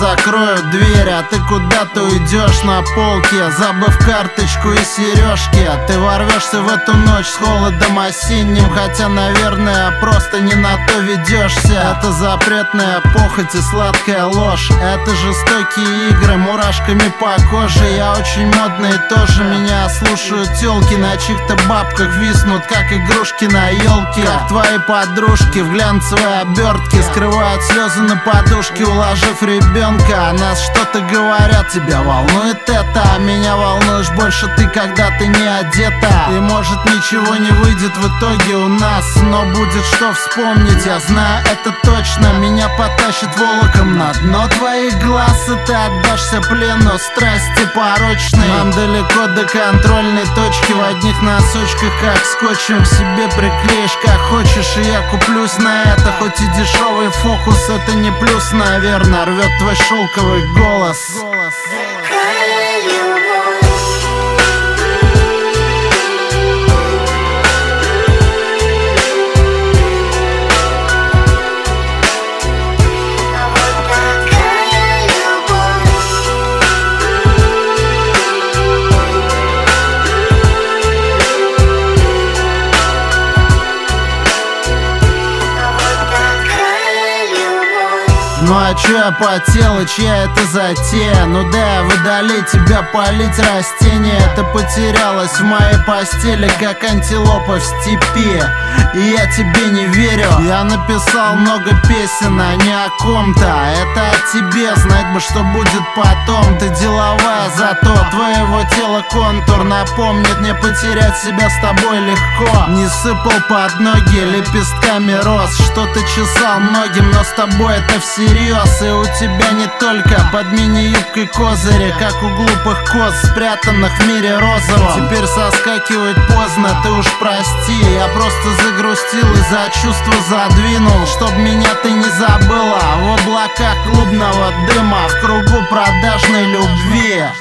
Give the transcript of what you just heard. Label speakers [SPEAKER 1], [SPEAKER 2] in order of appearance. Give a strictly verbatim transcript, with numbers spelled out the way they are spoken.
[SPEAKER 1] закрою дверь, а ты куда-то уйдешь на полке, забыв карточку и сережки. Ты ворвешься в эту ночь с холодом осенним, хотя, наверное, просто не на то ведешься. Это запретная похоть и сладкая ложь, это жестокие игры мурашками по коже. Я очень модный тоже, меня слушают тёлки, на чьих-то бабках виснут, как игрушки на елке. Как твои подружки в глянцевой обертке скрывают слезы на подушке, уложив ребенка. О нас что-то говорят, тебя волнует это, а меня волнуешь больше ты, когда ты не одета. И может ничего не выйдет в итоге у нас, но будет что вспомнить, я знаю это точно. Меня потащит волоком на дно твоих глаз, и ты отдашься плену страсти порочной. Нам далеко до контрольной точки, в одних носочках как скотчем к себе приклеишь как хочешь, и я куплюсь на это. Хоть и дешевый фокус, это не плюс, наверное, рвет твой шелковый голос. Ну а чё я потел, и чья это затея? Ну да, я водолей, тебя полить растение. Это потерялось в моей постели, как антилопа в степи, и я тебе не верю. Я написал много песен, а не о ком-то. Это о тебе, знать бы, что будет потом. Ты деловая, зато твоего тела контур напомнит мне потерять себя с тобой легко. Не сыпал под ноги лепестками роз, что-то чесал многим, но с тобой это всерьез. И у тебя не только под мини-юбкой козыри, как у глупых коз, спрятанных в мире розовом. Теперь соскакивать поздно, ты уж прости, я просто загрустил и за чувства задвинул, чтоб меня ты не забыла в облаках клубного дыма, в кругу продажной любви.